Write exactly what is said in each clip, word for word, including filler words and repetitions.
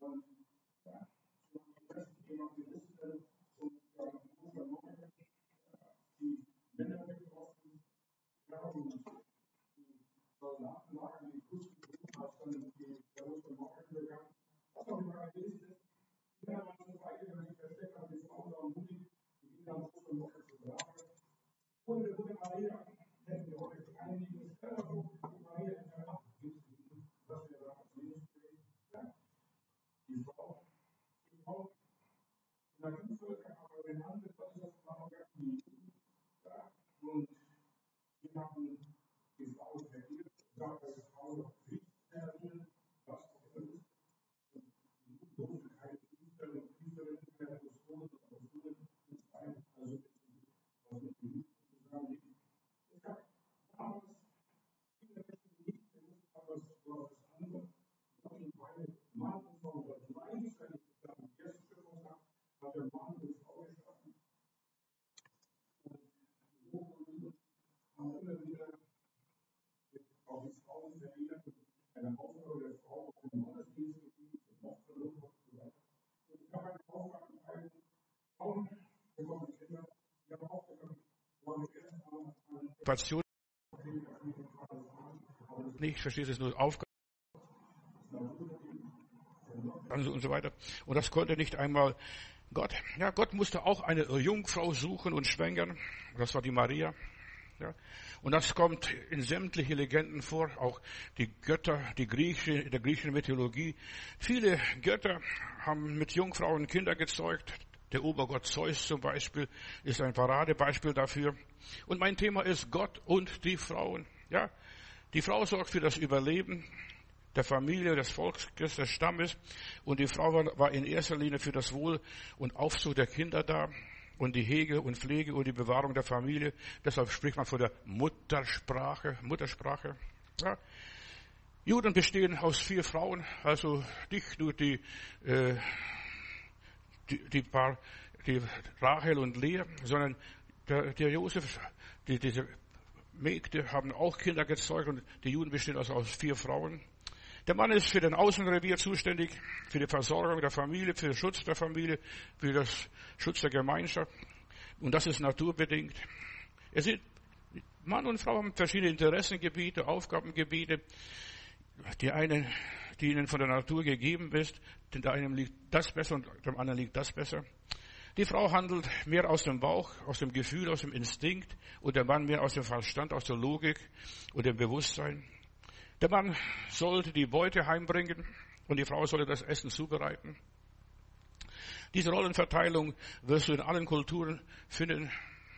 Passion nicht, verstehst du, es nur Aufgaben und so weiter. Und das konnte nicht einmal Gott. Ja, Gott musste auch eine Jungfrau suchen und schwängern. Das war die Maria. Ja. Und das kommt in sämtliche Legenden vor, auch die Götter, die Griechen, der griechischen Mythologie. Viele Götter haben mit Jungfrauen Kinder gezeugt. Der Obergott Zeus zum Beispiel ist ein Paradebeispiel dafür. Und mein Thema ist Gott und die Frauen. Ja, die Frau sorgt für das Überleben der Familie, des Volkes, des Stammes. Und die Frau war in erster Linie für das Wohl und Aufzucht der Kinder da. Und die Hege und Pflege und die Bewahrung der Familie. Deshalb spricht man von der Muttersprache, Muttersprache. Ja. Juden bestehen aus vier Frauen, also nicht nur die, äh, die, die paar, die Rachel und Lea, sondern der, der Josef, die, diese Mägde haben auch Kinder gezeugt und die Juden bestehen also aus vier Frauen. Der Mann ist für den Außenrevier zuständig, für die Versorgung der Familie, für den Schutz der Familie, für den Schutz der Gemeinschaft. Und das ist naturbedingt. Es sind, Mann und Frau haben verschiedene Interessengebiete, Aufgabengebiete. Die einen, die ihnen von der Natur gegeben ist, dem einen liegt das besser und dem anderen liegt das besser. Die Frau handelt mehr aus dem Bauch, aus dem Gefühl, aus dem Instinkt und der Mann mehr aus dem Verstand, aus der Logik und dem Bewusstsein. Der Mann sollte die Beute heimbringen und die Frau sollte das Essen zubereiten. Diese Rollenverteilung wirst du in allen Kulturen finden,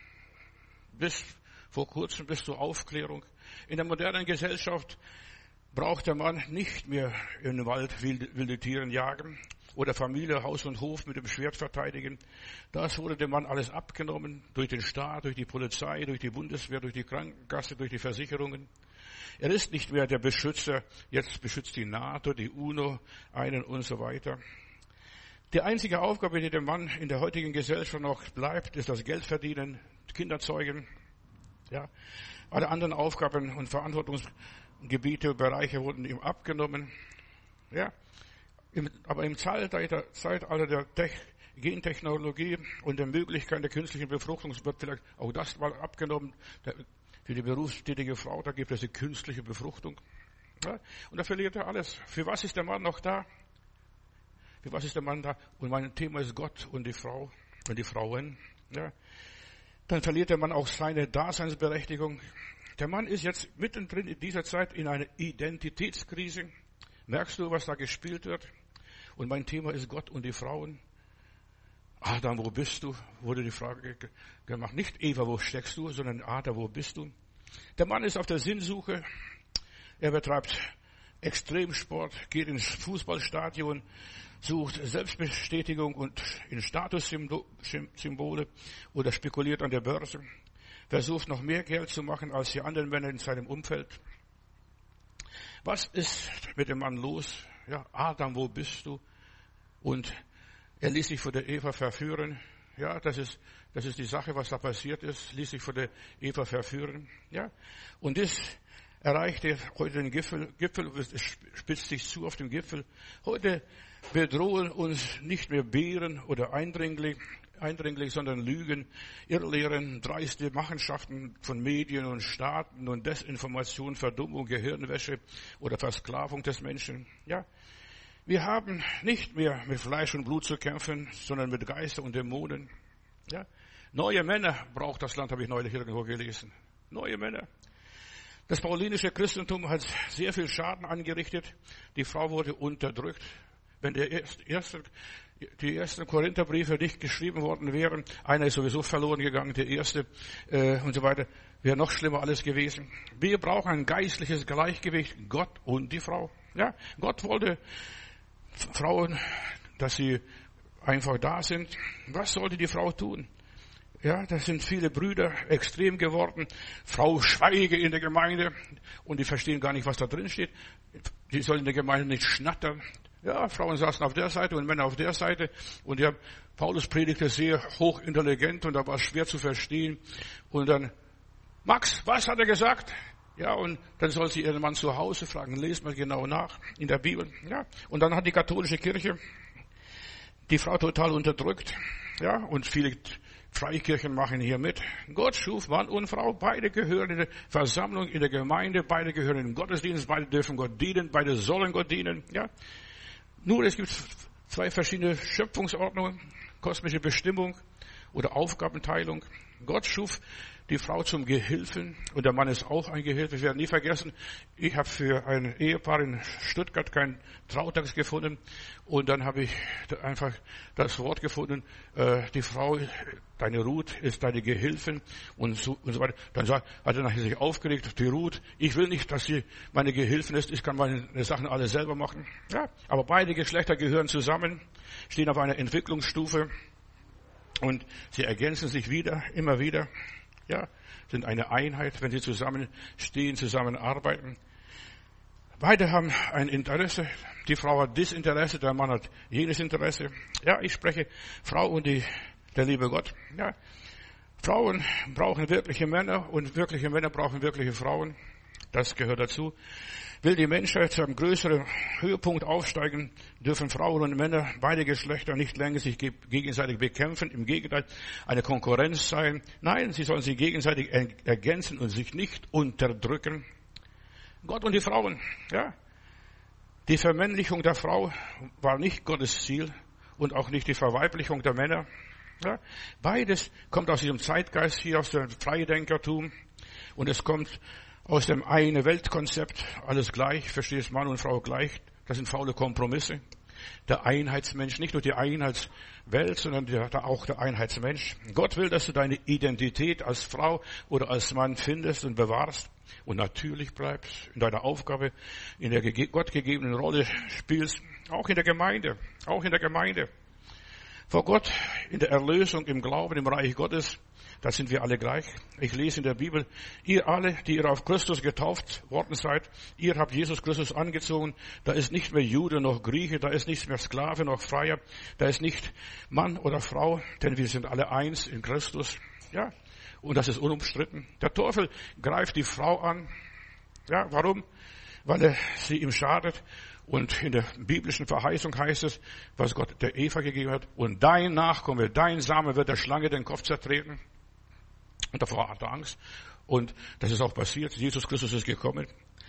bis vor kurzem, bis zur Aufklärung. In der modernen Gesellschaft braucht der Mann nicht mehr im Wald wilde Tiere jagen oder Familie, Haus und Hof mit dem Schwert verteidigen. Das wurde dem Mann alles abgenommen durch den Staat, durch die Polizei, durch die Bundeswehr, durch die Krankenkasse, durch die Versicherungen. Er ist nicht mehr der Beschützer, jetzt beschützt die NATO, die UNO einen und so weiter. Die einzige Aufgabe, die dem Mann in der heutigen Gesellschaft noch bleibt, ist das Geldverdienen, Kinder zeugen. Ja, alle anderen Aufgaben und Verantwortungsgebiete, Bereiche wurden ihm abgenommen. Ja, im, aber im Zeitalter, Zeitalter der Tech, Gentechnologie und der Möglichkeit der künstlichen Befruchtung wird vielleicht auch das mal abgenommen. Der, für die berufstätige Frau, da gibt es die künstliche Befruchtung. Ja, und da verliert er alles. Für was ist der Mann noch da? Für was ist der Mann da? Und mein Thema ist Gott und die Frau und die Frauen. Ja. Dann verliert der Mann auch seine Daseinsberechtigung. Der Mann ist jetzt mittendrin in dieser Zeit in einer Identitätskrise. Merkst du, was da gespielt wird? Und mein Thema ist Gott und die Frauen. Adam, wo bist du? Wurde die Frage gemacht. Nicht Eva, wo steckst du, sondern Adam, wo bist du? Der Mann ist auf der Sinnsuche. Er betreibt Extremsport, geht ins Fußballstadion, sucht Selbstbestätigung und in Statussymbole oder spekuliert an der Börse, versucht noch mehr Geld zu machen als die anderen Männer in seinem Umfeld. Was ist mit dem Mann los? Ja, Adam, wo bist du? Und er ließ sich von der Eva verführen. Ja, das ist, das ist die Sache, was da passiert ist. Ließ sich von der Eva verführen. Ja. Und das erreichte heute den Gipfel, Gipfel, es spitzt sich zu auf dem Gipfel. Heute bedrohen uns nicht mehr Bären oder Eindringlinge, Eindringling, sondern Lügen, Irrlehren, dreiste Machenschaften von Medien und Staaten und Desinformation, Verdummung, Gehirnwäsche oder Versklavung des Menschen. Ja, wir haben nicht mehr mit Fleisch und Blut zu kämpfen, sondern mit Geister und Dämonen. Ja, neue Männer braucht das Land, habe ich neulich irgendwo gelesen. Neue Männer. Das paulinische Christentum hat sehr viel Schaden angerichtet. Die Frau wurde unterdrückt. Wenn der erste, die ersten Korintherbriefe nicht geschrieben worden wären, einer ist sowieso verloren gegangen, der erste äh, und so weiter, wäre noch schlimmer alles gewesen. Wir brauchen ein geistliches Gleichgewicht, Gott und die Frau. Ja, Gott wollte Frauen, dass sie einfach da sind. Was sollte die Frau tun? Ja, da sind viele Brüder extrem geworden. Frau schweige in der Gemeinde und die verstehen gar nicht, was da drin steht. Die sollen in der Gemeinde nicht schnattern. Ja, Frauen saßen auf der Seite und Männer auf der Seite. Und ja, Paulus predigte sehr hochintelligent und da war es schwer zu verstehen. Und dann, Max, was hat er gesagt? Ja, und dann soll sie ihren Mann zu Hause fragen. Lest mal genau nach in der Bibel. Ja, und dann hat die katholische Kirche die Frau total unterdrückt. Ja, und viele Freikirchen machen hier mit. Gott schuf Mann und Frau. Beide gehören in der Versammlung, in der Gemeinde. Beide gehören in den Gottesdienst. Beide dürfen Gott dienen. Beide sollen Gott dienen. Ja, nur es gibt zwei verschiedene Schöpfungsordnungen. Kosmische Bestimmung oder Aufgabenteilung. Gott schuf die Frau zum Gehilfen und der Mann ist auch ein Gehilfe. Ich werde nie vergessen, ich habe für ein Ehepaar in Stuttgart keinen Trautax gefunden und dann habe ich einfach das Wort gefunden, äh, die Frau, deine Ruth ist deine Gehilfin und so, und so weiter. Dann hat er nachher sich aufgeregt, die Ruth, ich will nicht, dass sie meine Gehilfin ist, ich kann meine Sachen alle selber machen. Ja, aber beide Geschlechter gehören zusammen, stehen auf einer Entwicklungsstufe und sie ergänzen sich wieder, immer wieder. Ja, sind eine Einheit, wenn sie zusammenstehen, zusammenarbeiten. Beide haben ein Interesse. Die Frau hat dieses Interesse, der Mann hat jenes Interesse. Ja, ich spreche Frau und die, der liebe Gott. Ja, Frauen brauchen wirkliche Männer und wirkliche Männer brauchen wirkliche Frauen. Das gehört dazu. Will die Menschheit zu einem größeren Höhepunkt aufsteigen, dürfen Frauen und Männer, beide Geschlechter, nicht länger sich gegenseitig bekämpfen, im Gegenteil eine Konkurrenz sein. Nein, sie sollen sich gegenseitig ergänzen und sich nicht unterdrücken. Gott und die Frauen, ja. Die Vermännlichung der Frau war nicht Gottes Ziel und auch nicht die Verweiblichung der Männer. Ja. Beides kommt aus diesem Zeitgeist hier, aus dem Freidenkertum und es kommt aus dem eine Weltkonzept, alles gleich, verstehst Mann und Frau gleich, das sind faule Kompromisse. Der Einheitsmensch, nicht nur die Einheitswelt, sondern auch der Einheitsmensch. Gott will, dass du deine Identität als Frau oder als Mann findest und bewahrst und natürlich bleibst in deiner Aufgabe, in der Gott gegebenen Rolle spielst, auch in der Gemeinde, auch in der Gemeinde. Vor Gott, in der Erlösung, im Glauben, im Reich Gottes, da sind wir alle gleich. Ich lese in der Bibel, ihr alle, die ihr auf Christus getauft worden seid, ihr habt Jesus Christus angezogen. Da ist nicht mehr Jude noch Grieche, da ist nicht mehr Sklave noch Freier, da ist nicht Mann oder Frau, denn wir sind alle eins in Christus. Ja, und das ist unumstritten. Der Teufel greift die Frau an. Ja, warum? Weil er sie ihm schadet. Und in der biblischen Verheißung heißt es, was Gott der Eva gegeben hat, und dein Nachkomme, dein Same wird der Schlange den Kopf zertreten. Und davor hat er Angst. Und das ist auch passiert. Jesus Christus ist gekommen.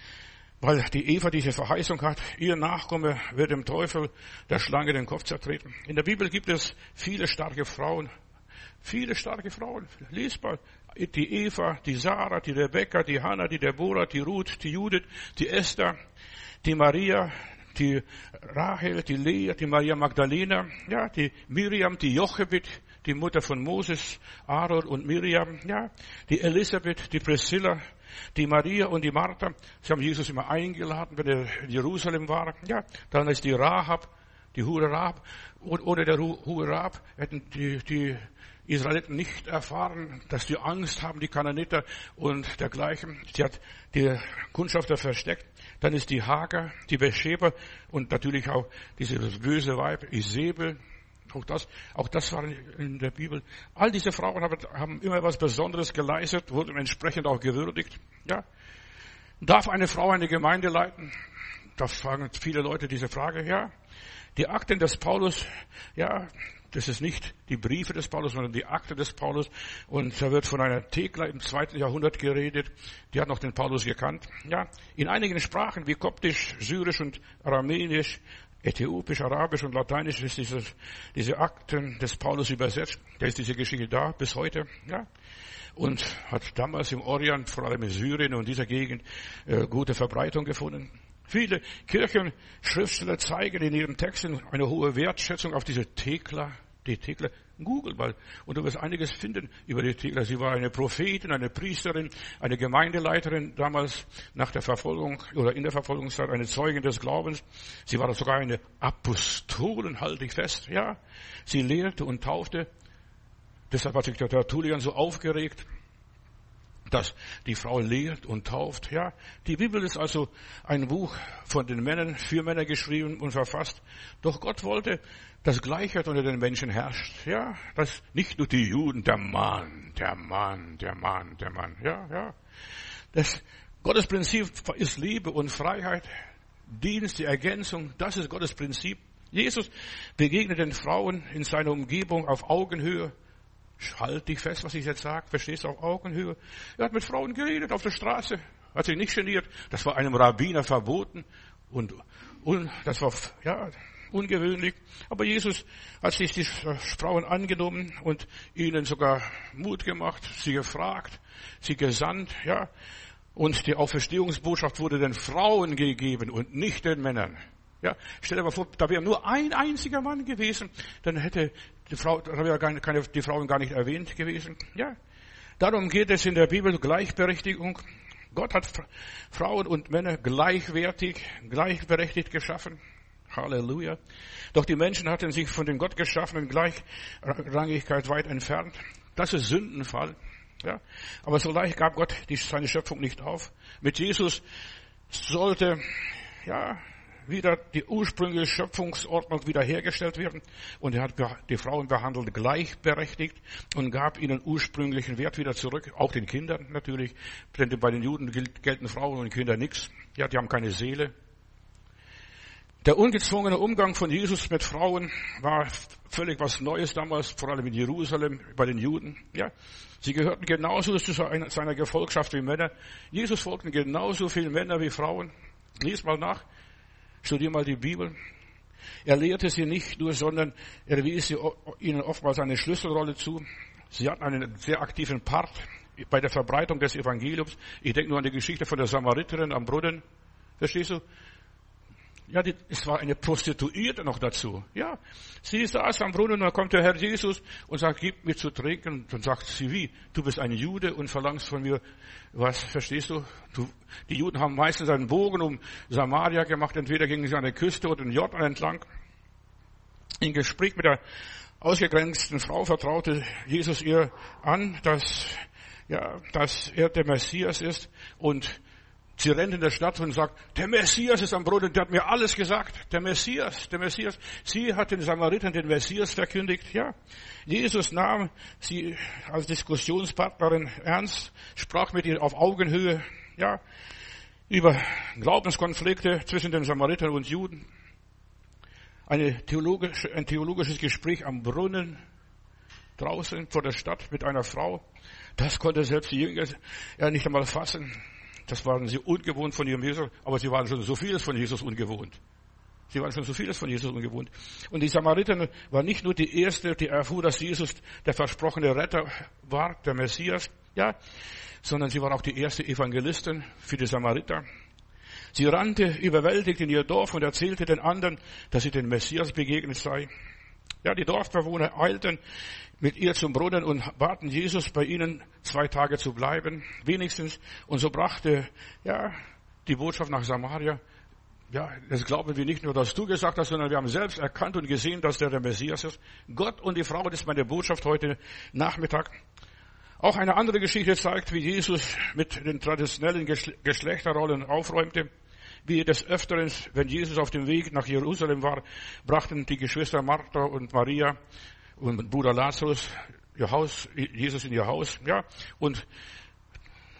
Weil die Eva diese Verheißung hat, ihr Nachkomme wird dem Teufel, der Schlange, den Kopf zertreten. In der Bibel gibt es viele starke Frauen. Viele starke Frauen. Lies mal. Die Eva, die Sarah, die Rebekka, die Hannah, die Deborah, die Ruth, die Judith, die Esther, die Maria, die Rahel, die Lea, die Maria Magdalena, ja, die Miriam, die Jochebed, die Mutter von Moses, Aaron und Miriam, ja, die Elisabeth, die Priscilla, die Maria und die Martha. Sie haben Jesus immer eingeladen, wenn er in Jerusalem war. Ja, dann ist die Rahab, die Hure Rahab, und ohne der Hure Rahab hätten die, die Israeliten nicht erfahren, dass die Angst haben, die Kanaaniter und dergleichen. Sie hat die Kundschafter versteckt. Dann ist die Hagar, die Bescheba und natürlich auch dieses böse Weib Isabel. Auch das, auch das war in der Bibel. All diese Frauen haben, haben immer was Besonderes geleistet, wurden entsprechend auch gewürdigt. Ja. Darf eine Frau eine Gemeinde leiten? Da fragen viele Leute diese Frage. Ja, die Akten des Paulus, ja, das ist nicht die Briefe des Paulus, sondern die Akte des Paulus. Und da wird von einer Thekla im zweiten Jahrhundert geredet. Die hat noch den Paulus gekannt. Ja, in einigen Sprachen wie Koptisch, Syrisch und Aramäisch, Äthiopisch, Arabisch und Lateinisch ist dieses, diese Akten des Paulus übersetzt. Da ist diese Geschichte da bis heute. Ja, und hat damals im Orient, vor allem in Syrien und dieser Gegend, äh, gute Verbreitung gefunden. Viele Kirchenschriftsteller zeigen in ihren Texten eine hohe Wertschätzung auf diese Thekla. Die Thekla, Google mal, und du wirst einiges finden über die Thekla. Sie war eine Prophetin, eine Priesterin, eine Gemeindeleiterin damals nach der Verfolgung oder in der Verfolgungszeit, eine Zeugin des Glaubens. Sie war sogar eine Apostolin, halte ich fest, ja. Sie lehrte und taufte. Deshalb hat sich der Tertullian so aufgeregt, dass die Frau lehrt und tauft. Ja, die Bibel ist also ein Buch von den Männern, für Männer geschrieben und verfasst. Doch Gott wollte, dass Gleichheit unter den Menschen herrscht. Ja, dass nicht nur die Juden, der Mann, der Mann, der Mann, der Mann. Ja, ja. Das Gottes Prinzip ist Liebe und Freiheit, Dienst, die Ergänzung. Das ist Gottes Prinzip. Jesus begegnet den Frauen in seiner Umgebung auf Augenhöhe. Halt dich fest, was ich jetzt sage. Verstehst du, auf Augenhöhe? Er hat mit Frauen geredet auf der Straße. Hat sich nicht geniert. Das war einem Rabbiner verboten. Und, und das war, ja, ungewöhnlich. Aber Jesus hat sich die Frauen angenommen und ihnen sogar Mut gemacht, sie gefragt, sie gesandt, ja. Und die Auferstehungsbotschaft wurde den Frauen gegeben und nicht den Männern. Ja, stell dir mal vor, da wäre nur ein einziger Mann gewesen, dann hätte die Frau, da wäre gar keine, die Frauen gar nicht erwähnt gewesen. Ja, darum geht es in der Bibel, Gleichberechtigung. Gott hat Frauen und Männer gleichwertig, gleichberechtigt geschaffen. Halleluja. Doch die Menschen hatten sich von den Gott geschaffenen Gleichrangigkeit weit entfernt. Das ist Sündenfall. Ja, aber so leicht gab Gott die, seine Schöpfung nicht auf. Mit Jesus sollte, ja, wieder die ursprüngliche Schöpfungsordnung wiederhergestellt werden. Und er hat die Frauen behandelt gleichberechtigt und gab ihnen ursprünglichen Wert wieder zurück. Auch den Kindern natürlich. Denn bei den Juden gelten Frauen und Kinder nichts. Ja, die haben keine Seele. Der ungezwungene Umgang von Jesus mit Frauen war völlig was Neues damals, vor allem in Jerusalem, bei den Juden. Ja, sie gehörten genauso zu seiner Gefolgschaft wie Männer. Jesus folgten genauso viele Männer wie Frauen. Lies mal nach. Studier mal die Bibel. Er lehrte sie nicht nur, sondern er wies ihnen oftmals eine Schlüsselrolle zu. Sie hatten einen sehr aktiven Part bei der Verbreitung des Evangeliums. Ich denke nur an die Geschichte von der Samariterin am Brunnen. Verstehst du? Ja, die, es war eine Prostituierte noch dazu. Ja, sie saß am Brunnen und dann kommt der Herr Jesus und sagt, gib mir zu trinken. Und dann sagt sie, wie? Du bist ein Jude und verlangst von mir was, verstehst du? du? Die Juden haben meistens einen Bogen um Samaria gemacht, entweder gingen sie an der Küste oder den Jordan entlang. Im Gespräch mit der ausgegrenzten Frau vertraute Jesus ihr an, dass, ja, dass er der Messias ist, und sie rennt in der Stadt und sagt, der Messias ist am Brunnen, der hat mir alles gesagt. Der Messias, der Messias. Sie hat den Samaritern den Messias verkündigt, ja. Jesus nahm sie als Diskussionspartnerin ernst, sprach mit ihr auf Augenhöhe, ja, über Glaubenskonflikte zwischen den Samaritern und Juden. Eine theologische, ein theologisches Gespräch am Brunnen, draußen vor der Stadt mit einer Frau. Das konnte selbst die Jünger ja nicht einmal fassen. Das waren sie ungewohnt von ihrem Jesus, aber sie waren schon so vieles von Jesus ungewohnt. Sie waren schon so vieles von Jesus ungewohnt. Und die Samariterin war nicht nur die erste, die erfuhr, dass Jesus der versprochene Retter war, der Messias, ja, sondern sie war auch die erste Evangelistin für die Samariter. Sie rannte überwältigt in ihr Dorf und erzählte den anderen, dass sie den Messias begegnet sei. Ja, die Dorfbewohner eilten mit ihr zum Brunnen und baten Jesus, bei ihnen zwei Tage zu bleiben, wenigstens. Und so brachte, ja, die Botschaft nach Samaria. Ja, das glauben wir nicht nur, dass du gesagt hast, sondern wir haben selbst erkannt und gesehen, dass der der Messias ist. Gott und die Frau, das ist meine Botschaft heute Nachmittag. Auch eine andere Geschichte zeigt, wie Jesus mit den traditionellen Geschlechterrollen aufräumte. Wie des Öfteren, wenn Jesus auf dem Weg nach Jerusalem war, brachten die Geschwister Martha und Maria und Bruder Lazarus ihr Haus, Jesus in ihr Haus, ja, und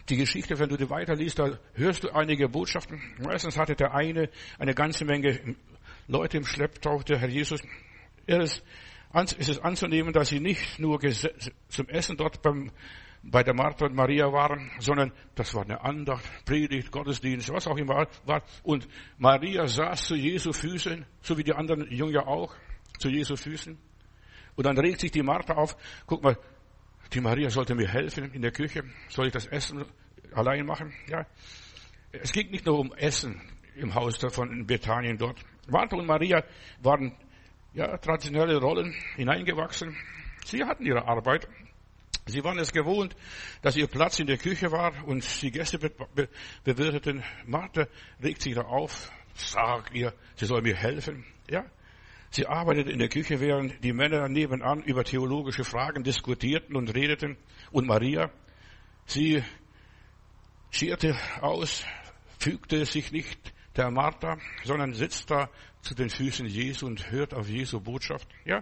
Die Geschichte, wenn du die weiterliest, da hörst du einige Botschaften. Meistens hatte der eine eine ganze Menge Leute im Schlepptau, der Herr Jesus. Er ist, ist es anzunehmen, dass sie nicht nur zum Essen dort beim, bei der Martha und Maria waren, sondern das war eine Andacht, Predigt, Gottesdienst, was auch immer war. Und Maria saß zu Jesu Füßen, so wie die anderen Jünger auch, zu Jesu Füßen. Und dann regt sich die Martha auf, guck mal, die Maria sollte mir helfen in der Küche. Soll ich das Essen allein machen? Ja. Es ging nicht nur um Essen im Haus davon in Bethanien dort. Martha und Maria waren, ja, traditionelle Rollen hineingewachsen. Sie hatten ihre Arbeit. Sie waren es gewohnt, dass ihr Platz in der Küche war und die Gäste be- be- bewirteten. Martha regt sich da auf, sagt ihr, sie soll mir helfen. Ja. Sie arbeitete in der Küche, während die Männer nebenan über theologische Fragen diskutierten und redeten. Und Maria, sie scherte aus, fügte sich nicht der Martha, sondern sitzt da zu den Füßen Jesu und hört auf Jesu Botschaft. Ja,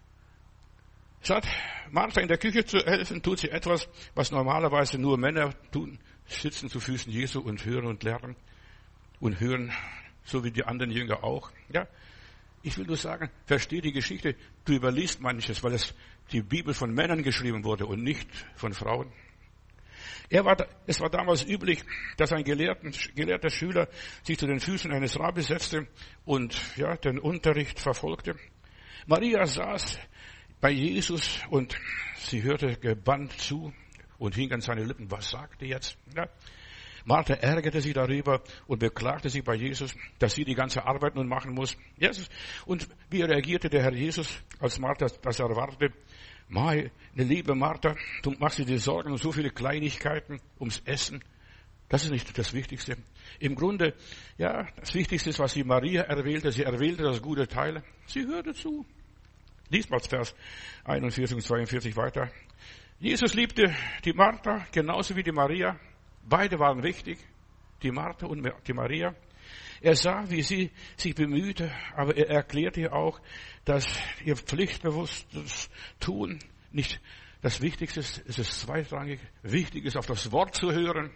statt Martha in der Küche zu helfen, tut sie etwas, was normalerweise nur Männer tun, sitzen zu Füßen Jesu und hören und lernen und hören, so wie die anderen Jünger auch. Ja. Ich will nur sagen, versteh die Geschichte. Du überliest manches, weil es die Bibel von Männern geschrieben wurde und nicht von Frauen. Er war, es war damals üblich, dass ein gelehrter, gelehrter Schüler sich zu den Füßen eines Rabbis setzte und ja, den Unterricht verfolgte. Maria saß bei Jesus und sie hörte gebannt zu und hing an seine Lippen. Was sagte jetzt? Ja. Martha ärgerte sich darüber und beklagte sich bei Jesus, dass sie die ganze Arbeit nun machen muss. Jesus. Und wie reagierte der Herr Jesus, als Martha das erwartete? Meine liebe Martha, du machst dir die Sorgen um so viele Kleinigkeiten, ums Essen. Das ist nicht das Wichtigste. Im Grunde, ja, das Wichtigste ist, was sie Maria erwählte. Sie erwählte das gute Teil. Sie hörte zu. Lies mal Vers einundvierzig und zweiundvierzig weiter. Jesus liebte die Martha genauso wie die Maria. Beide waren wichtig, die Martha und die Maria. Er sah, wie sie sich bemühte, aber er erklärte ihr auch, dass ihr pflichtbewusstes Tun nicht das Wichtigste ist, es ist zweitrangig. Wichtig ist, auf das Wort zu hören.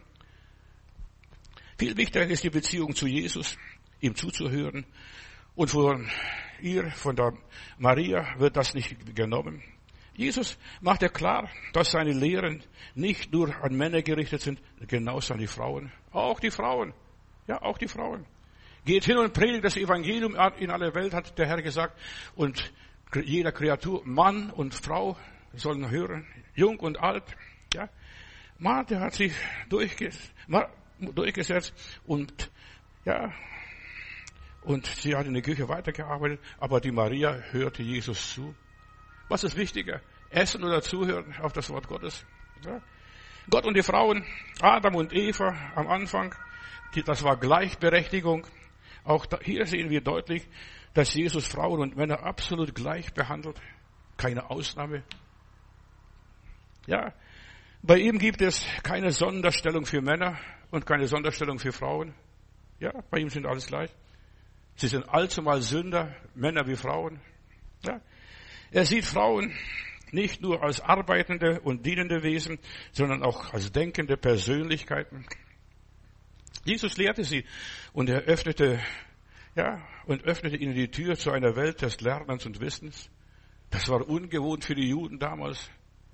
Viel wichtiger ist die Beziehung zu Jesus, ihm zuzuhören. Und von ihr, von der Maria, wird das nicht genommen. Jesus machte klar, dass seine Lehren nicht nur an Männer gerichtet sind, genauso an die Frauen. Auch die Frauen. Ja, auch die Frauen. Geht hin und predigt das Evangelium in aller Welt, hat der Herr gesagt. Und jeder Kreatur, Mann und Frau, sollen hören. Jung und alt. Ja. Martha hat sich durchgesetzt und, ja, und sie hat in der Küche weitergearbeitet, aber die Maria hörte Jesus zu. Was ist wichtiger? Essen oder zuhören auf das Wort Gottes? Ja. Gott und die Frauen, Adam und Eva am Anfang, die, das war Gleichberechtigung. Auch da, hier sehen wir deutlich, dass Jesus Frauen und Männer absolut gleich behandelt. Keine Ausnahme. Ja, bei ihm gibt es keine Sonderstellung für Männer und keine Sonderstellung für Frauen. Ja, bei ihm sind alles gleich. Sie sind allzumal Sünder, Männer wie Frauen. Ja. Er sieht Frauen nicht nur als arbeitende und dienende Wesen, sondern auch als denkende Persönlichkeiten. Jesus lehrte sie und er öffnete, ja, und öffnete ihnen die Tür zu einer Welt des Lernens und Wissens. Das war ungewohnt für die Juden damals.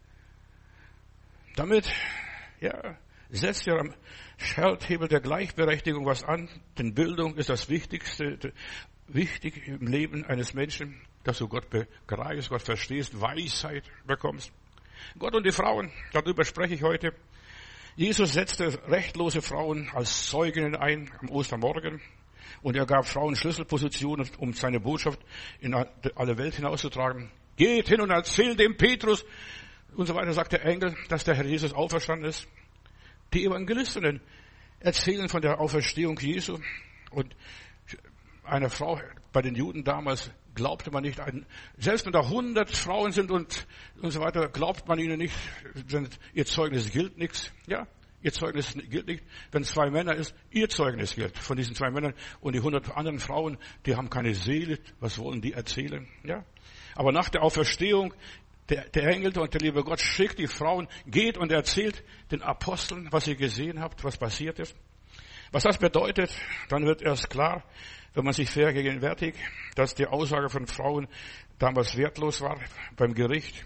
Damit, ja, setzt er am Schalthebel der Gleichberechtigung was an, denn Bildung ist das Wichtigste, wichtig im Leben eines Menschen, dass du Gott begreifst, Gott verstehst, Weisheit bekommst. Gott und die Frauen, darüber spreche ich heute. Jesus setzte rechtlose Frauen als Zeuginnen ein am Ostermorgen und er gab Frauen Schlüsselpositionen, um seine Botschaft in alle Welt hinauszutragen. Geht hin und erzählt dem Petrus und so weiter, sagt der Engel, dass der Herr Jesus auferstanden ist. Die Evangelistinnen erzählen von der Auferstehung Jesu und eine Frau bei den Juden damals glaubte man nicht, selbst wenn da hundert Frauen sind und, und so weiter, glaubt man ihnen nicht, denn ihr Zeugnis gilt nichts. Ja, ihr Zeugnis gilt nicht. Wenn es zwei Männer ist, ihr Zeugnis gilt von diesen zwei Männern und die hundert anderen Frauen, die haben keine Seele. Was wollen die erzählen? Ja, aber nach der Auferstehung Der, der Engel und der liebe Gott schickt die Frauen, geht und erzählt den Aposteln, was ihr gesehen habt, was passiert ist. Was das bedeutet, dann wird erst klar, wenn man sich vergegenwärtigt, dass die Aussage von Frauen damals wertlos war beim Gericht.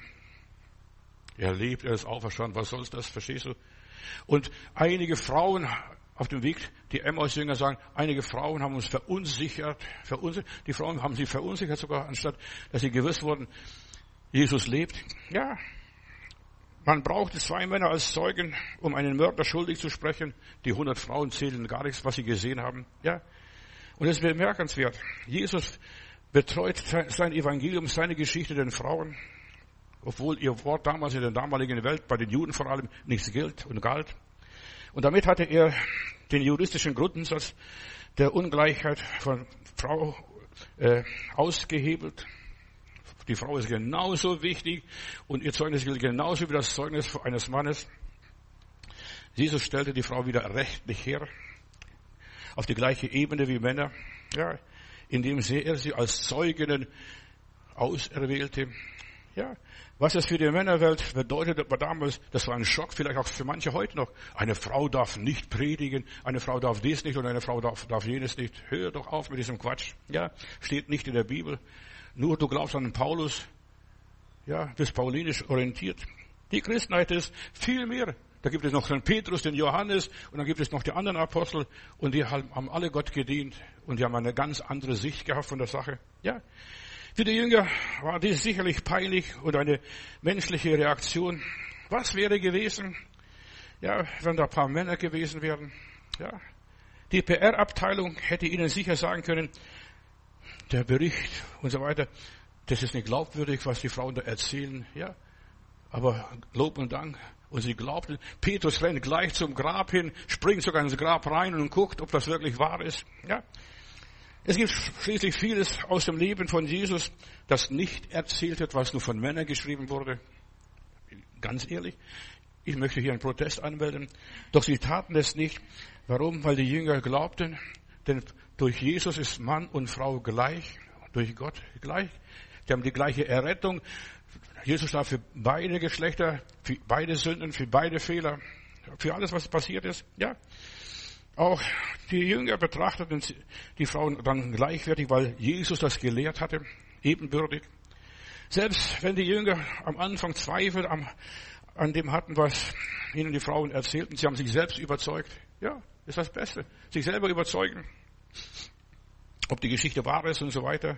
Er lebt, er ist auferstanden, was soll's das, verstehst du? Und einige Frauen auf dem Weg, die Emmaus-Jünger sagen, einige Frauen haben uns verunsichert, verunsichert. Die Frauen haben sie verunsichert sogar, anstatt dass sie gewiss wurden, Jesus lebt. Ja, man brauchte zwei Männer als Zeugen, um einen Mörder schuldig zu sprechen. Die hundert Frauen zählen gar nichts, was sie gesehen haben. Ja, und es ist bemerkenswert. Jesus betreut sein Evangelium, seine Geschichte den Frauen, obwohl ihr Wort damals in der damaligen Welt, bei den Juden vor allem, nichts gilt und galt. Und damit hatte er den juristischen Grundsatz der Ungleichheit von Frau äh, ausgehebelt. Die Frau ist genauso wichtig und ihr Zeugnis gilt genauso wie das Zeugnis eines Mannes. Jesus stellte die Frau wieder rechtlich her, auf die gleiche Ebene wie Männer, ja, indem er sie als Zeuginnen auserwählte. Ja, was es für die Männerwelt bedeutet, aber damals, das war ein Schock, vielleicht auch für manche heute noch. Eine Frau darf nicht predigen, eine Frau darf dies nicht und eine Frau darf, darf jenes nicht. Hör doch auf mit diesem Quatsch. Ja, steht nicht in der Bibel. Nur du glaubst an den Paulus, ja, bist paulinisch orientiert. Die Christenheit ist viel mehr. Da gibt es noch den Petrus, den Johannes und dann gibt es noch die anderen Apostel und die haben alle Gott gedient und die haben eine ganz andere Sicht gehabt von der Sache. Ja. Für die Jünger war dies sicherlich peinlich und eine menschliche Reaktion. Was wäre gewesen, ja, wenn da ein paar Männer gewesen wären? Ja. Die P R-Abteilung hätte ihnen sicher sagen können, der Bericht und so weiter, das ist nicht glaubwürdig, was die Frauen da erzählen. Ja, aber Lob und Dank. Und sie glaubten, Petrus rennt gleich zum Grab hin, springt sogar ins Grab rein und guckt, ob das wirklich wahr ist. Ja. Es gibt schließlich vieles aus dem Leben von Jesus, das nicht erzählt wird, was nur von Männern geschrieben wurde. Ganz ehrlich, ich möchte hier einen Protest anmelden. Doch sie taten es nicht. Warum? Weil die Jünger glaubten, denn durch Jesus ist Mann und Frau gleich, durch Gott gleich. Die haben die gleiche Errettung. Jesus starb für beide Geschlechter, für beide Sünden, für beide Fehler, für alles, was passiert ist. Ja. Auch die Jünger betrachteten die Frauen dann gleichwertig, weil Jesus das gelehrt hatte, ebenbürtig. Selbst wenn die Jünger am Anfang Zweifel am, an dem hatten, was ihnen die Frauen erzählten, sie haben sich selbst überzeugt. Ja, ist das Beste. Sich selber überzeugen, ob die Geschichte wahr ist und so weiter.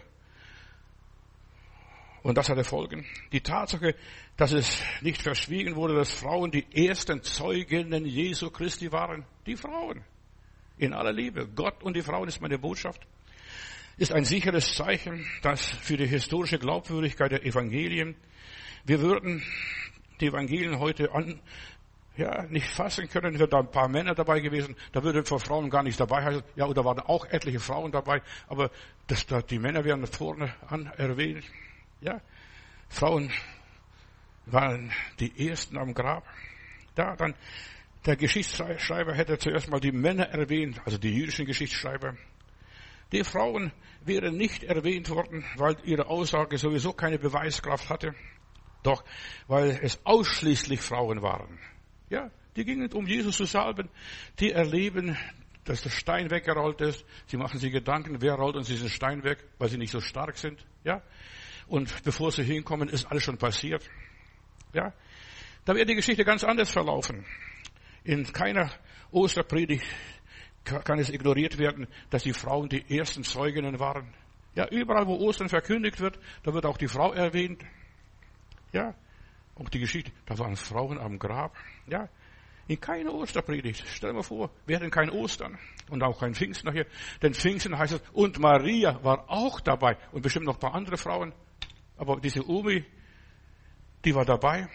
Und das hatte Folgen. Die Tatsache, dass es nicht verschwiegen wurde, dass Frauen die ersten Zeuginnen Jesu Christi waren. Die Frauen. In aller Liebe. Gott und die Frauen ist meine Botschaft. Ist ein sicheres Zeichen, das für die historische Glaubwürdigkeit der Evangelien. Wir würden die Evangelien heute an, ja, nicht fassen können. Wären da ein paar Männer dabei gewesen. Da würde vor Frauen gar nicht dabei heißen. Ja, oder waren auch etliche Frauen dabei. Aber das, da, die Männer werden vorne an erwähnt. Ja, Frauen waren die ersten am Grab. Da dann, der Geschichtsschreiber hätte zuerst mal die Männer erwähnt, also die jüdischen Geschichtsschreiber. Die Frauen wären nicht erwähnt worden, weil ihre Aussage sowieso keine Beweiskraft hatte. Doch, weil es ausschließlich Frauen waren. Ja, die gingen, um Jesus zu salben. Die erleben, dass der Stein weggerollt ist. Sie machen sich Gedanken, wer rollt uns diesen Stein weg, weil sie nicht so stark sind. Ja. Und bevor sie hinkommen, ist alles schon passiert. Ja, da wird die Geschichte ganz anders verlaufen. In keiner Osterpredigt kann es ignoriert werden, dass die Frauen die ersten Zeuginnen waren. Ja, überall, wo Ostern verkündigt wird, da wird auch die Frau erwähnt. Ja, auch die Geschichte, da waren Frauen am Grab. Ja, in keiner Osterpredigt. Stell dir mal vor, wir hätten kein Ostern und auch kein Pfingsten nachher. Denn Pfingsten heißt es, und Maria war auch dabei und bestimmt noch ein paar andere Frauen. Aber diese Umi, die war dabei.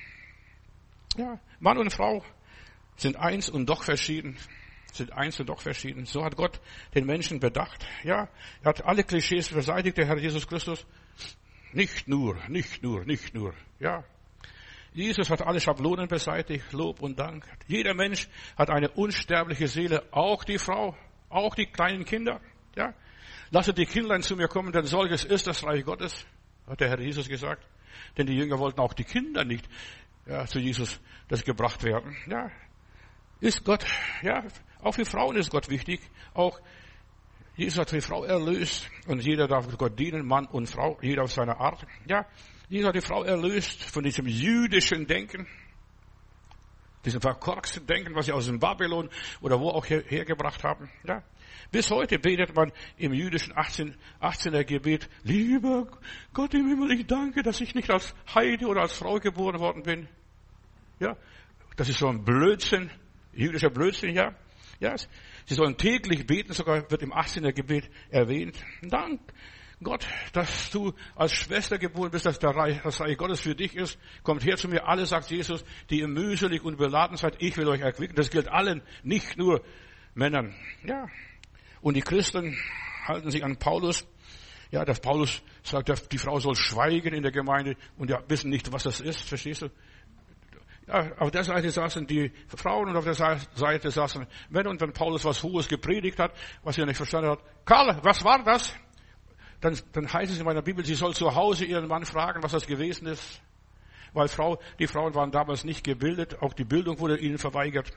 Ja, Mann und Frau sind eins und doch verschieden. Sind eins und doch verschieden. So hat Gott den Menschen bedacht. Ja, er hat alle Klischees beseitigt, der Herr Jesus Christus. Nicht nur, nicht nur, nicht nur. Ja, Jesus hat alle Schablonen beseitigt, Lob und Dank. Jeder Mensch hat eine unsterbliche Seele, auch die Frau, auch die kleinen Kinder. Ja, lasset die Kindlein zu mir kommen, denn solches ist das Reich Gottes, hat der Herr Jesus gesagt. Denn die Jünger wollten auch die Kinder nicht ja, zu Jesus das gebracht werden. Ja, ist Gott, ja, auch für Frauen ist Gott wichtig. Auch Jesus hat die Frau erlöst und jeder darf Gott dienen, Mann und Frau, jeder auf seine Art. Ja, Jesus hat die Frau erlöst von diesem jüdischen Denken, diesem verkorksten Denken, was sie aus dem Babylon oder wo auch her, hergebracht haben. Ja, bis heute betet man im jüdischen achtzehner Gebet, lieber Gott im Himmel, ich danke, dass ich nicht als Heide oder als Frau geboren worden bin. Ja, das ist so ein Blödsinn, jüdischer Blödsinn, ja. Ja, sie sollen täglich beten, sogar wird im achtzehner Gebet erwähnt. Dank Gott, dass du als Schwester geboren bist, dass der Reich, das Reich Gottes für dich ist. Kommt her zu mir, alle, sagt Jesus, die ihr mühselig und beladen seid, ich will euch erquicken. Das gilt allen, nicht nur Männern. Ja. Und die Christen halten sich an Paulus. Ja, dass Paulus sagt, die Frau soll schweigen in der Gemeinde und ja, wissen nicht, was das ist, verstehst du? Ja, auf der Seite saßen die Frauen und auf der Seite saßen Männer. Und wenn Paulus was Hohes gepredigt hat, was er nicht verstanden hat, Karl, was war das? Dann, dann heißt es in meiner Bibel, sie soll zu Hause ihren Mann fragen, was das gewesen ist. Weil Frau, die Frauen waren damals nicht gebildet, auch die Bildung wurde ihnen verweigert.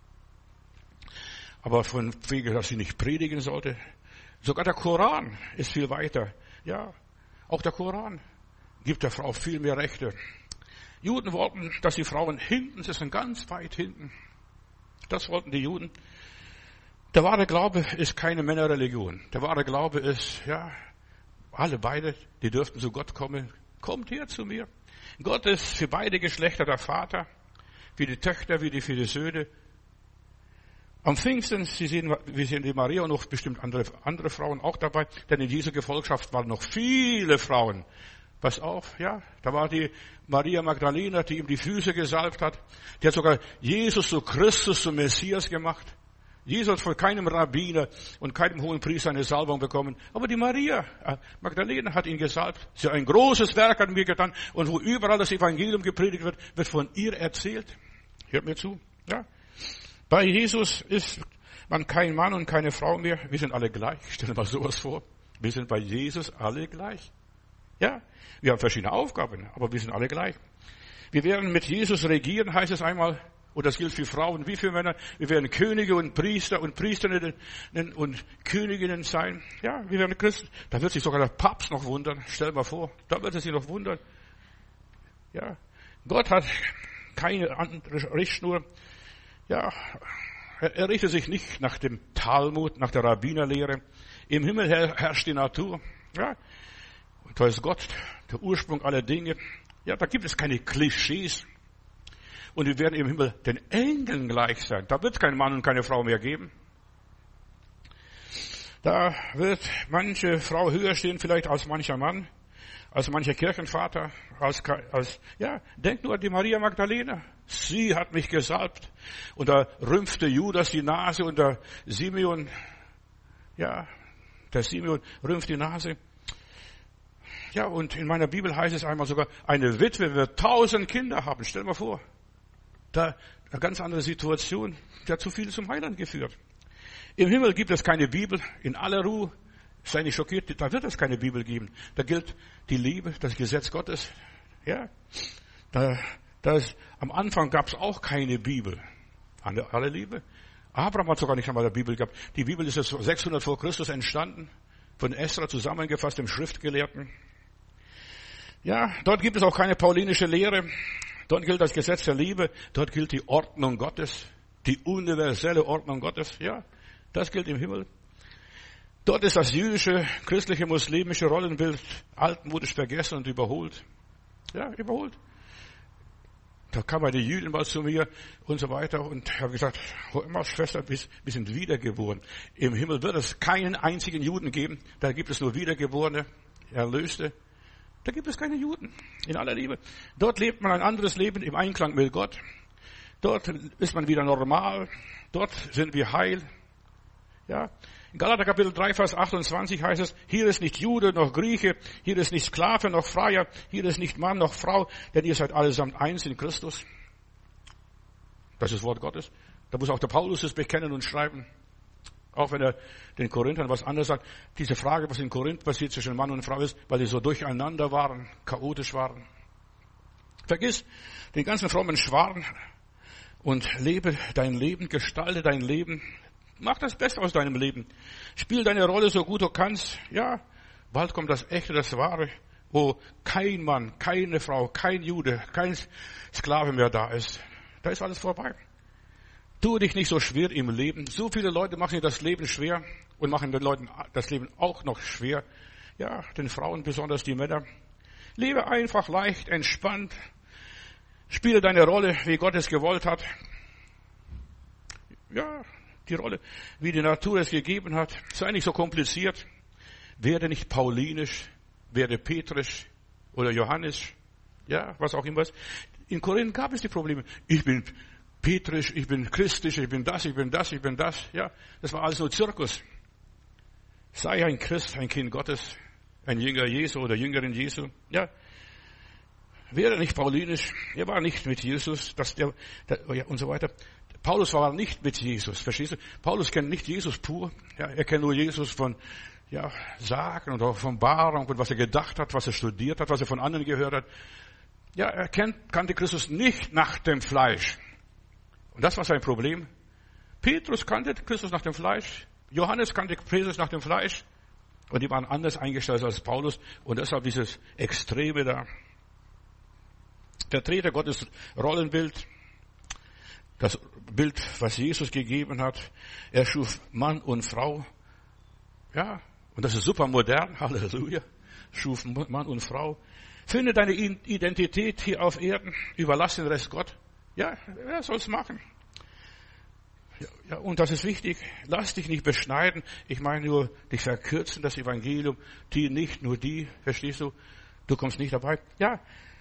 Aber von wegen, dass sie nicht predigen sollte. Sogar der Koran ist viel weiter. Ja, auch der Koran gibt der Frau viel mehr Rechte. Juden wollten, dass die Frauen hinten sitzen, ganz weit hinten. Das wollten die Juden. Der wahre Glaube ist keine Männerreligion. Der wahre Glaube ist, ja, alle beide, die dürften zu Gott kommen. Kommt her zu mir. Gott ist für beide Geschlechter der Vater, für die Töchter wie die für die Söhne. Am Pfingsten, Sie sehen, wir sehen die Maria und noch bestimmt andere, andere Frauen auch dabei, denn in dieser Gefolgschaft waren noch viele Frauen. Pass auf, ja, da war die Maria Magdalena, die ihm die Füße gesalbt hat. Die hat sogar Jesus zu Christus, zum Messias gemacht. Jesus hat von keinem Rabbiner und keinem hohen Priester eine Salbung bekommen. Aber die Maria Magdalena hat ihn gesalbt. Sie hat ein großes Werk an mir getan. Und wo überall das Evangelium gepredigt wird, wird von ihr erzählt. Hört mir zu, ja. Bei Jesus ist man kein Mann und keine Frau mehr. Wir sind alle gleich. Stell dir mal sowas vor. Wir sind bei Jesus alle gleich. Ja, wir haben verschiedene Aufgaben, aber wir sind alle gleich. Wir werden mit Jesus regieren, heißt es einmal, und das gilt für Frauen wie für Männer. Wir werden Könige und Priester und Priesterinnen und Königinnen sein. Ja, wir werden Christen. Da wird sich sogar der Papst noch wundern. Stell dir mal vor, da wird er sich noch wundern. Ja, Gott hat keine andere Richtschnur. Ja, er richtet sich nicht nach dem Talmud, nach der Rabbinerlehre. Im Himmel herrscht die Natur. Ja, und da ist Gott, der Ursprung aller Dinge. Ja, da gibt es keine Klischees. Und wir werden im Himmel den Engeln gleich sein. Da wird es keinen Mann und keine Frau mehr geben. Da wird manche Frau höher stehen, vielleicht als mancher Mann, als mancher Kirchenvater, als, als, ja, denk nur an die Maria Magdalena. Sie hat mich gesalbt. Und da rümpfte Judas die Nase und der Simeon, ja, der Simeon rümpft die Nase. Ja, und in meiner Bibel heißt es einmal sogar, eine Witwe wird tausend Kinder haben. Stell dir mal vor. Da, eine ganz andere Situation. Die hat zu viel zum Heiland geführt. Im Himmel gibt es keine Bibel. In aller Ruhe. Sei nicht schockiert. Da wird es keine Bibel geben. Da gilt die Liebe, das Gesetz Gottes. Ja. Da, da ist, am Anfang gab es auch keine Bibel. Alle, alle Liebe. Abraham hat sogar nicht einmal eine Bibel gehabt. Die Bibel ist jetzt sechshundert vor Christus entstanden. Von Esra zusammengefasst, dem Schriftgelehrten. Ja, dort gibt es auch keine paulinische Lehre. Dort gilt das Gesetz der Liebe. Dort gilt die Ordnung Gottes. Die universelle Ordnung Gottes. Ja, das gilt im Himmel. Dort ist das jüdische, christliche, muslimische Rollenbild altmodisch vergessen und überholt. Ja, überholt. Da kam eine Jüdin mal zu mir und so weiter und ich habe gesagt, hör mal, Schwester, wir sind wiedergeboren. Im Himmel wird es keinen einzigen Juden geben. Da gibt es nur Wiedergeborene, Erlöste. Da gibt es keine Juden, in aller Liebe. Dort lebt man ein anderes Leben im Einklang mit Gott. Dort ist man wieder normal. Dort sind wir heil. Ja. In Galater Kapitel drei, Vers achtundzwanzig heißt es, hier ist nicht Jude noch Grieche, hier ist nicht Sklave noch Freier, hier ist nicht Mann noch Frau, denn ihr seid allesamt eins in Christus. Das ist das Wort Gottes. Da muss auch der Paulus es bekennen und schreiben. Auch wenn er den Korinthern was anderes sagt. Diese Frage, was in Korinth passiert zwischen Mann und Frau ist, weil die so durcheinander waren, chaotisch waren. Vergiss den ganzen frommen Schwarm und lebe dein Leben, gestalte dein Leben. Mach das Beste aus deinem Leben. Spiel deine Rolle so gut du kannst. Ja, bald kommt das Echte, das Wahre, wo kein Mann, keine Frau, kein Jude, kein Sklave mehr da ist. Da ist alles vorbei. Tu dich nicht so schwer im Leben. So viele Leute machen dir das Leben schwer und machen den Leuten das Leben auch noch schwer. Ja, den Frauen, besonders die Männer. Lebe einfach leicht, entspannt. Spiele deine Rolle, wie Gott es gewollt hat. Ja, die Rolle, wie die Natur es gegeben hat. Sei nicht so kompliziert. Werde nicht paulinisch, werde petrisch oder johannisch. Ja, was auch immer. In Korinth gab es die Probleme. Ich bin petrisch, ich bin christlich, ich bin das, ich bin das, ich bin das. Ja, das war alles nur Zirkus. Sei ein Christ, ein Kind Gottes, ein Jünger Jesu oder Jüngerin Jesu. Ja, wäre nicht paulinisch, er war nicht mit Jesus, das, der, der, ja, und so weiter. Paulus war nicht mit Jesus, verstehst du? Paulus kennt nicht Jesus pur, ja, er kennt nur Jesus von, ja, Sagen und Offenbarung und was er gedacht hat, was er studiert hat, was er von anderen gehört hat. Ja, er kennt, kannte Christus nicht nach dem Fleisch. Und das war sein Problem. Petrus kannte Christus nach dem Fleisch. Johannes kannte Christus nach dem Fleisch. Und die waren anders eingestellt als Paulus. Und deshalb dieses Extreme da. Vertreter Gottes Rollenbild. Das Bild, was Jesus gegeben hat. Er schuf Mann und Frau. Ja, und das ist super modern. Halleluja. Schuf Mann und Frau. Finde deine Identität hier auf Erden. Überlass den Rest Gott. Ja, er soll's machen. Ja, ja, und das ist wichtig. Lass dich nicht beschneiden. Ich meine nur, dich verkürzen, das Evangelium. Die nicht, nur die. Verstehst du? Du kommst nicht dabei. Ja.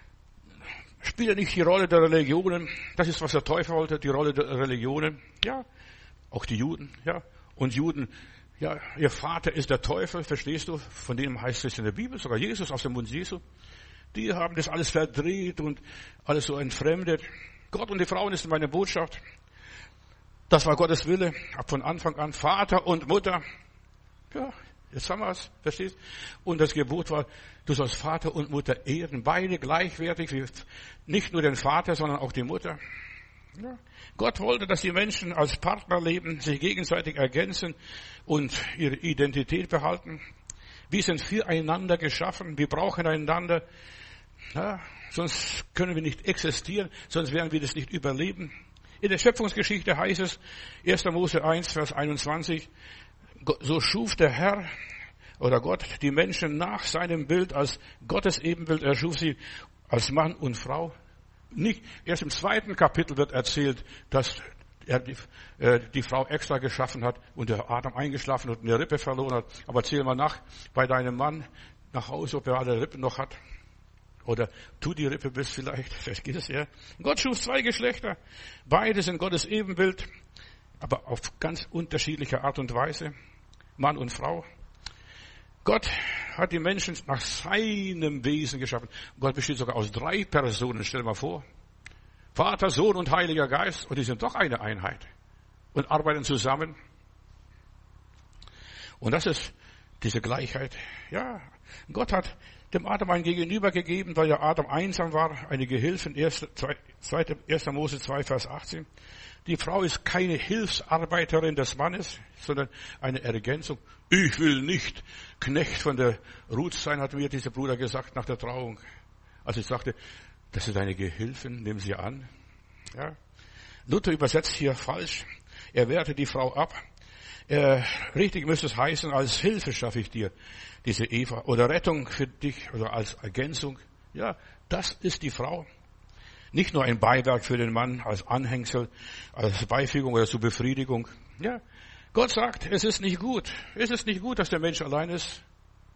Spiele nicht die Rolle der Religionen. Das ist, was der Teufel wollte, die Rolle der Religionen. Ja. Auch die Juden. Ja. Und Juden, ja, ihr Vater ist der Teufel. Verstehst du? Von dem heißt es in der Bibel, sogar Jesus aus dem Mund Jesu. Die haben das alles verdreht und alles so entfremdet. Gott und die Frauen ist meine Botschaft. Das war Gottes Wille, ab von Anfang an. Vater und Mutter. Ja, jetzt haben wir es, verstehst? Und das Gebot war, du sollst Vater und Mutter ehren. Beide gleichwertig, nicht nur den Vater, sondern auch die Mutter. Ja. Gott wollte, dass die Menschen als Partner leben, sich gegenseitig ergänzen und ihre Identität behalten. Wir sind füreinander geschaffen. Wir brauchen einander. Ja, sonst können wir nicht existieren, sonst werden wir das nicht überleben. In der Schöpfungsgeschichte heißt es, erster Mose eins, Vers einundzwanzig, so schuf der Herr oder Gott die Menschen nach seinem Bild, als Gottes Ebenbild, er schuf sie als Mann und Frau. Nicht, erst im zweiten Kapitel wird erzählt, dass er die, äh, die Frau extra geschaffen hat und der Adam eingeschlafen hat und eine Rippe verloren hat. Aber zähl mal nach bei deinem Mann nach Hause, ob er alle Rippen noch hat. Oder tu die Rippe bis vielleicht, vielleicht geht es ja. Gott schuf zwei Geschlechter. Beide sind Gottes Ebenbild, aber auf ganz unterschiedliche Art und Weise. Mann und Frau. Gott hat die Menschen nach seinem Wesen geschaffen. Gott besteht sogar aus drei Personen, stell dir mal vor. Vater, Sohn und Heiliger Geist. Und die sind doch eine Einheit. Und arbeiten zusammen. Und das ist diese Gleichheit. Ja, Gott hat dem Adam ein Gegenüber gegeben, weil ja Adam einsam war, eine Gehilfin, erster Mose zwei, Vers achtzehn. Die Frau ist keine Hilfsarbeiterin des Mannes, sondern eine Ergänzung. Ich will nicht Knecht von der Ruth sein, hat mir dieser Bruder gesagt nach der Trauung. Als ich sagte, das ist eine Gehilfin, nimm sie an. Ja. Luther übersetzt hier falsch. Er wehrte die Frau ab. Äh, richtig müsste es heißen, als Hilfe schaffe ich dir diese Eva oder Rettung für dich oder als Ergänzung. Ja, das ist die Frau. Nicht nur ein Beiwerk für den Mann, als Anhängsel, als Beifügung oder zur Befriedigung. Ja, Gott sagt, es ist nicht gut. Es ist nicht gut, dass der Mensch allein ist.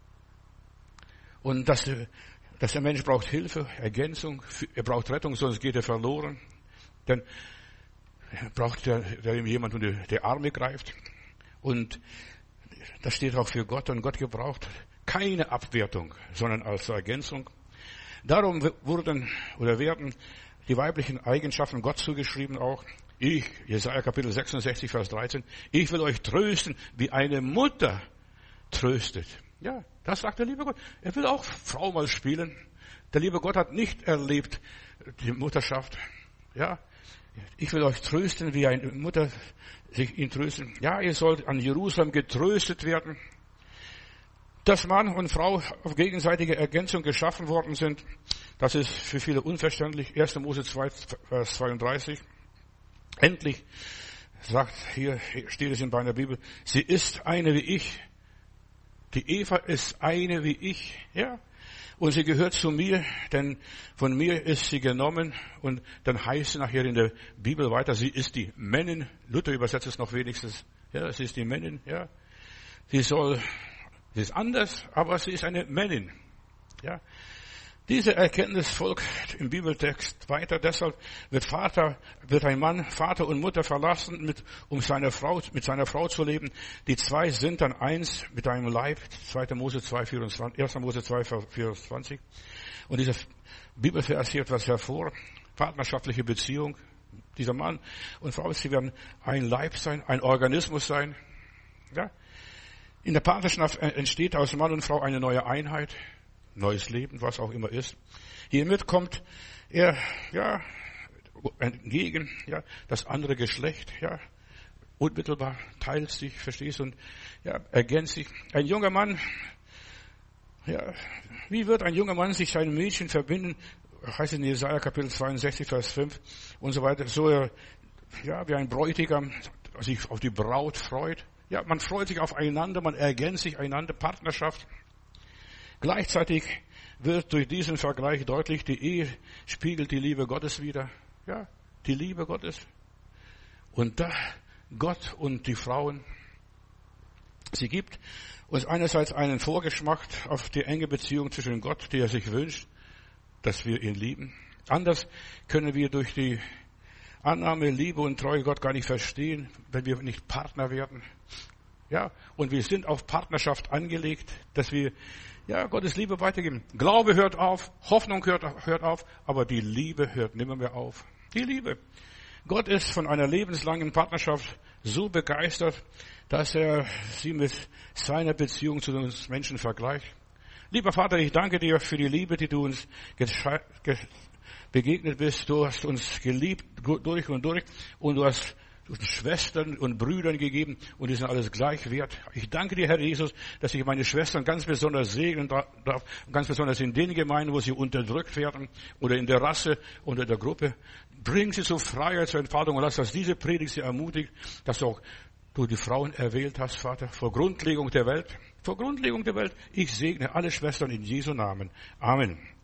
Und dass der, dass der Mensch braucht Hilfe, Ergänzung, er braucht Rettung, sonst geht er verloren. Denn er braucht der, der ihm jemand unter die Arme greift. Und das steht auch für Gott. Und Gott gebraucht keine Abwertung, sondern als Ergänzung. Darum wurden oder werden die weiblichen Eigenschaften Gott zugeschrieben auch. Ich, Jesaja Kapitel sechsundsechzig, Vers dreizehn, ich will euch trösten, wie eine Mutter tröstet. Ja, das sagt der liebe Gott. Er will auch Frau mal spielen. Der liebe Gott hat nicht erlebt die Mutterschaft. Ja, ich will euch trösten, wie eine Mutter sich ihn trösten. Ja, ihr sollt an Jerusalem getröstet werden. Dass Mann und Frau auf gegenseitige Ergänzung geschaffen worden sind, das ist für viele unverständlich. erster Mose zwei, Vers zweiunddreißig. Endlich sagt, hier steht es in meiner Bibel, sie ist eine wie ich. Die Eva ist eine wie ich, ja. Und sie gehört zu mir, denn von mir ist sie genommen. Und dann heißt es nachher in der Bibel weiter, sie ist die Männin. Luther übersetzt es noch wenigstens. Ja, sie ist die Männin, ja. Sie soll, sie ist anders, aber sie ist eine Männin, ja. Diese Erkenntnis folgt im Bibeltext weiter. Deshalb wird Vater, wird ein Mann Vater und Mutter verlassen, mit, um seine Frau, mit seiner Frau zu leben. Die zwei sind dann eins mit einem Leib. zweiter Mose zwei, vierundzwanzig, erster Mose zwei, vierundzwanzig. Und dieser Bibelvers hier etwas hervor. Partnerschaftliche Beziehung. Dieser Mann und Frau, sie werden ein Leib sein, ein Organismus sein. Ja? In der Partnerschaft entsteht aus Mann und Frau eine neue Einheit. Neues Leben, was auch immer ist. Hiermit kommt er, ja, entgegen, ja, das andere Geschlecht, ja, unmittelbar teilt sich, verstehst du, und, ja, ergänzt sich. Ein junger Mann, ja, wie wird ein junger Mann sich seinem Mädchen verbinden? Heißt in Jesaja Kapitel zweiundsechzig, Vers fünf und so weiter, so, ja, wie ein Bräutigam sich auf die Braut freut. Ja, man freut sich aufeinander, man ergänzt sich einander, Partnerschaft. Gleichzeitig wird durch diesen Vergleich deutlich, die Ehe spiegelt die Liebe Gottes wider. Ja, die Liebe Gottes. Und da Gott und die Frauen, sie gibt uns einerseits einen Vorgeschmack auf die enge Beziehung zwischen Gott, die er sich wünscht, dass wir ihn lieben. Anders können wir durch die Annahme, Liebe und Treue Gott gar nicht verstehen, wenn wir nicht Partner werden. Ja, und wir sind auf Partnerschaft angelegt, dass wir ja, Gottes Liebe weitergeben. Glaube hört auf, Hoffnung hört, hört auf, aber die Liebe hört nimmer mehr auf. Die Liebe. Gott ist von einer lebenslangen Partnerschaft so begeistert, dass er sie mit seiner Beziehung zu uns Menschen vergleicht. Lieber Vater, ich danke dir für die Liebe, die du uns begegnet bist. Du hast uns geliebt durch und durch und du hast Schwestern und Brüdern gegeben und die sind alles gleich wert. Ich danke dir, Herr Jesus, dass ich meine Schwestern ganz besonders segnen darf, ganz besonders in den Gemeinden, wo sie unterdrückt werden oder in der Rasse oder der Gruppe. Bring sie zur Freiheit, zur Entfaltung und lass, dass diese Predigt sie ermutigt, dass auch du die Frauen erwählt hast, Vater, vor Grundlegung der Welt. Vor Grundlegung der Welt. Ich segne alle Schwestern in Jesu Namen. Amen.